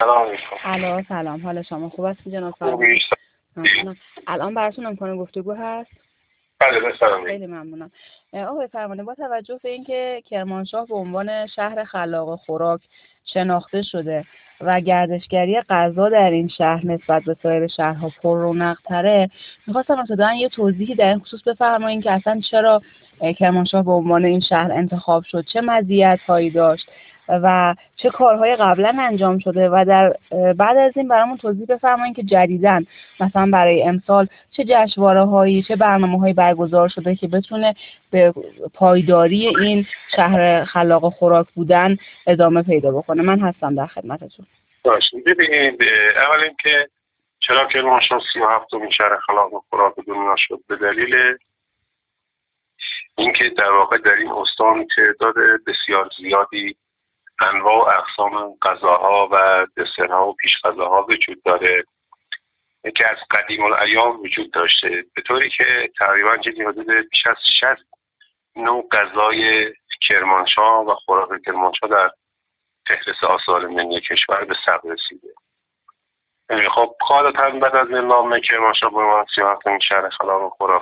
سلام علیکم. علیکم سلام. حال شما خوب است جناب خوبی؟ ممنونم. الان براتون امکان گفتگو هست؟ بله بفرمایید. خیلی ممنونم. آقای فرمانده، با توجه به اینکه کرمانشاه به عنوان شهر خلاق خوراک شناخته شده و گردشگری غذا در این شهر نسبت به سایر شهرها پر رونق‌تره، می‌خواستم ابتداً یه توضیحی در این خصوص بفرمایید که اصلا چرا کرمانشاه به عنوان این شهر انتخاب شد، چه مزیت‌هایی داشت و چه کارهای قبلا انجام شده و در بعد از این برامون توضیح بفرمایید که جدیداً مثلا برای امسال چه جشنواره‌هایی، چه برنامه‌هایی برگزار شده که بتونه به پایداری این شهر خلاق خوراک بودن ادامه پیدا بکنه. من هستم در خدمتتون. باشه. ببینید، اول اینکه چرا کرمانشاه 37مین شهر خلاق خوراک دنیا شد، به دلیل اینکه در واقع در این استان تعداد بسیار زیادی انواع و اقسام غذاها و دسرها و پیشغذاها وجود داره که از قدیم الایام وجود داشته، به طوری که تقریبا چیزی حدود بیش از 60 نوع غذای کرمانشاه و خوراک کرمانشاه در فهرست آثار ملی کشور به ثبت رسیده. خب غالبا بعد از اعلام کرمانشاه به عنوان 37مین شهر خلاق خوراک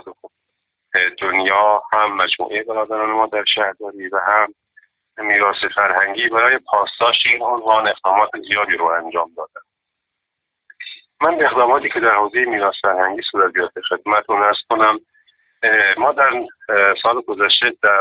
دنیا، هم مجموعه برادران ما در شهرداری و هم میراث فرهنگی برای پاسداشت این عنوان اقدامات زیادی رو انجام دادن. من به اقداماتی که در حوزه میراث فرهنگی صورت گرفته خدمتتون عرض کنم. ما در سال گذشته در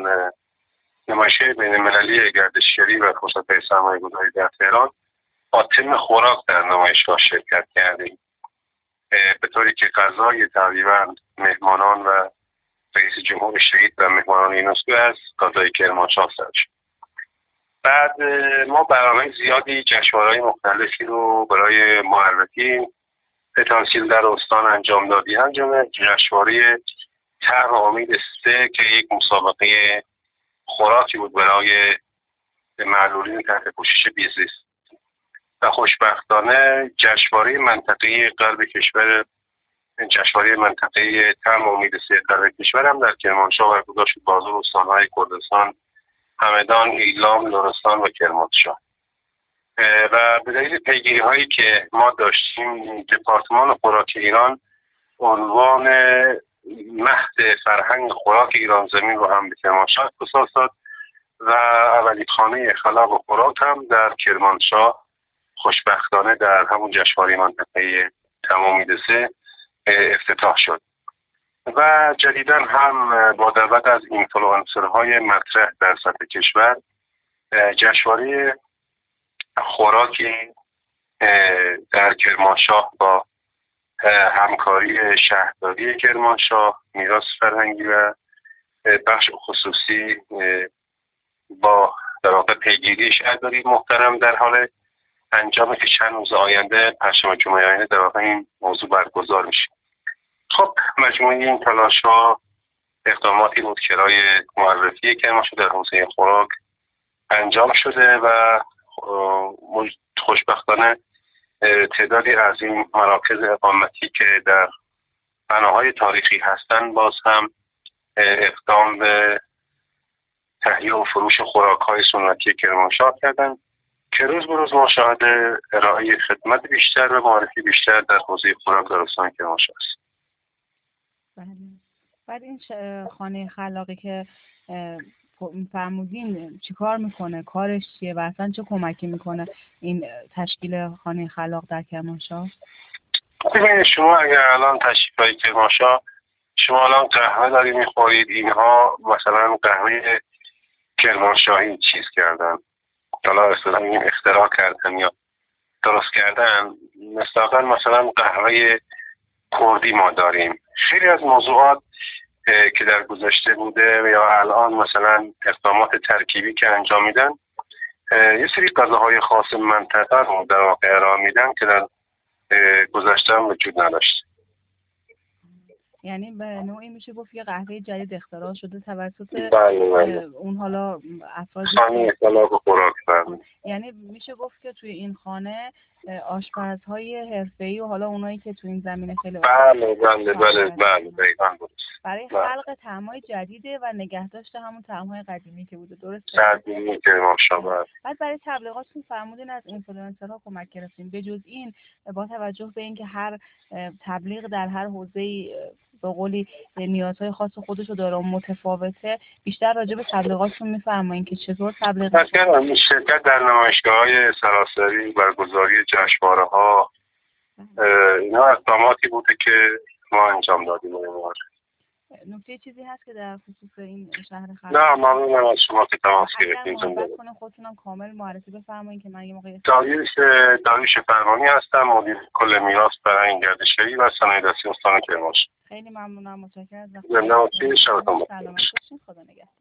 نمایشگاه بین‌المللی گردشگری و فرصت‌های سرمایه‌گذاری در تهران با تم خوراک در نمایشگاه شرکت کردیم، به طوری که غذای تقریبا مهمانان و رئیس جمهور شهید و مهمانان یونسکو از غذای کرمانشاه سرد شد. بعد ما برنامه زیادی جشنواره‌های مختلفی رو برای معرفی پتانسیل در استان انجام دادیم. همچنین جشنواره طرح امید 3 که یک مسابقه خوراکی بود برای معلولین تحت پوشش بیزیست و خوشبختانه جشنواره منطقه غرب کشور، جشنواره منطقه طرح امید 3 غرب کشور هم در کرمانشاه برگزار شد با حضور استان‌های کردستان، همدان، ایلام، لرستان و کرمانشاه. و به دلیل پیگیری‌هایی که ما داشتیم، دپارتمان خوراک ایران عنوان مهد فرهنگ خوراک ایران زمین رو هم به کرمانشاه اختصاص داد و اولین خانه خلاق خوراک هم در کرمانشاه خوشبختانه در همون جشنواره منطقه تمامی دسه افتتاح شد. و جدیداً هم با دعوت از اینفلوئنسرهای مطرح در سطح کشور جشنواره خوراکی در کرمانشاه با همکاری شهرداری کرمانشاه، میراث فرهنگی و بخش خصوصی با در واقع پیگیری شهرداری محترم در حال انجام که چند روز آینده، پنجشنبه جمعه آینده در واقع این موضوع برگزار میشه. خب مجموعه این تلاش‌ها اقداماتی بود که برای معرفی کرمانشاه در حوزه خوراک انجام شده و خوشبختانه تعدادی از این مراکز اقامتی که در بناهای تاریخی هستند باز هم اقدام به تهیه و فروش خوراک‌های سنتی کرمانشاه کردند که روز به روز ما شاهد ارائه خدمت بیشتر و معرفی بیشتر در حوزه خوراک در استان کرمانشاه است. بله. بعد این خانه خلاقی که فرمودین چیکار میکنه؟ کارش چیه و اصلا چه کمکی میکنه این تشکیل خانه خلاق در کرمانشاه؟ ببینید، شما اگر الان تشریف کنید کرمانشاه، شما الان قهوه دارید میخورید، اینها مثلا قهوه کرمانشاهی چیز کردن، حالا اختراع کردن یا درست کردن. مثلا قهوه کردی ما داریم. خیلی از موضوعات که در گذشته بوده یا الان مثلا اقدامات ترکیبی که انجام میدن، یه سری غذاهای خاص منطقه رو در واقع ارائه میدن که در گذشته هم وجود نداشت. یعنی به نوعی میشه گفت یه قهوه جدید اختراع شده توسط بله. اون حالا افرادی خانه خلاق خوراک. بفرمایید. یعنی میشه گفت که توی این خانه آشپزهای حرفه‌ای و حالا اونایی که توی این زمینه خیلی بله دقیقاً درست. برای خلق طعم‌های جدیده و نگهداشت همون طعم‌های قدیمی که بوده، درسته؟ قدیمی که ماشاءالله. بعد برای تبلیغاتتون فرمودین از اینفلوئنسرها کمک گرفتین. به جز این با توجه به اینکه هر تبلیغ در هر حوزه‌ای به قولی نیازهای خاص خودشو داره و متفاوته، بیشتر راجع به تبلیغاتتون می‌فرمایین که چطور تبلیغ مثلا شرکت در نمایشگاه‌های سراسری، برگزاری جشنواره‌ها، اینا اقداماتی بوده که ما انجام دادیم. نکته چیزی هست که در خصوص این شهر خلق؟ نه ممنونم از شما که تماس گرفتین. خودتونم کامل معرفی بفرمایید که من یه موقع داریوش فرمانی هستم، مدیر کل میراث فرهنگی گردشگری و صنایع دستی استان کرمانشاه. خیلی ممنونم، متشکرم از زنده باشید. شبتون بخیر. سلامت باشین. خدا نگهدار.